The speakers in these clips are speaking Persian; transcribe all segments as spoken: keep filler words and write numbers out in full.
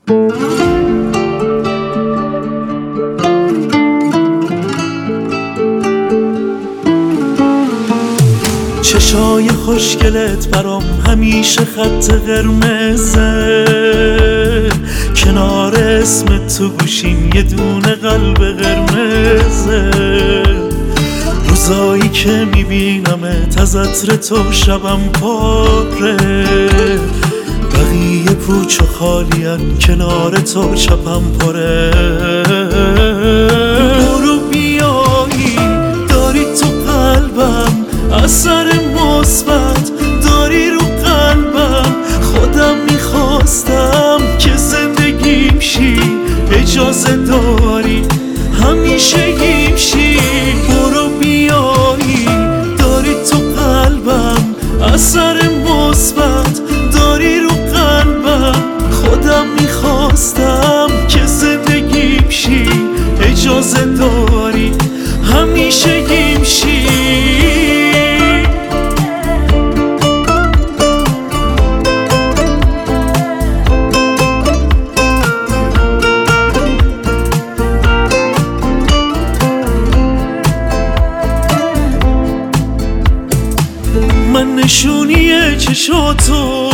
چشای خوشگلت برام همیشه خط قرمزه، کنار اسم تو گوشیم یه دونه قلب قرمزه. روزایی که میبینمت از عطر تو شبم پاره، بقیه پوچ و خالیان کنار تو چپم پره. برو بیایی داری تو قلبم اثر مثبت داری رو قلبم، خودم میخواستم که زندگیم شی، اجازه داری همیشه گیم شی. برو بیایی داری تو قلبم اثر مثبت داری رو قلبم، خودم میخواستم که زندگیم شی، اجازه داری همیشه گیم شی. من نشونی چشاتو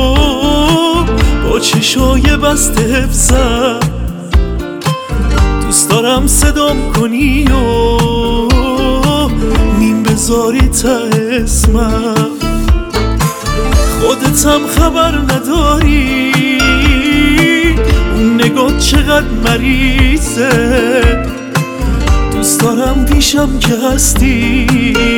با چشای بسته حفظم، دوست دارم صدام کنی و نیم بذاری تا اسمم. خودتم خبر نداری اون نگاه چقدر مریضه، دوست دارم پیشم که هستی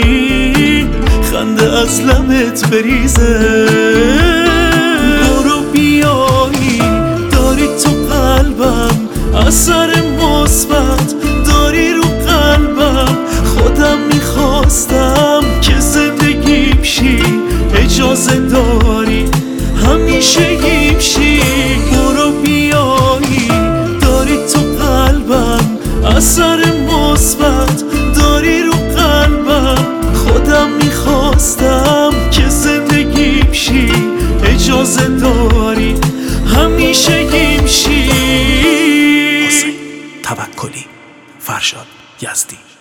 خنده از لبت بریزه. برو بیایی داری تو قلبم اثر مثبت داری رو قلبم، خودم میخواستم که زندگیم شی، اجازه داری همیشه گیم شی. برو بیایی داری تو قلبم اثر مثبت داری رو قلبم، خودم میخواستم که زندگیم شی، اجازه داری همیشه گیم شی. حسین توکلی، فرشاد یزدی.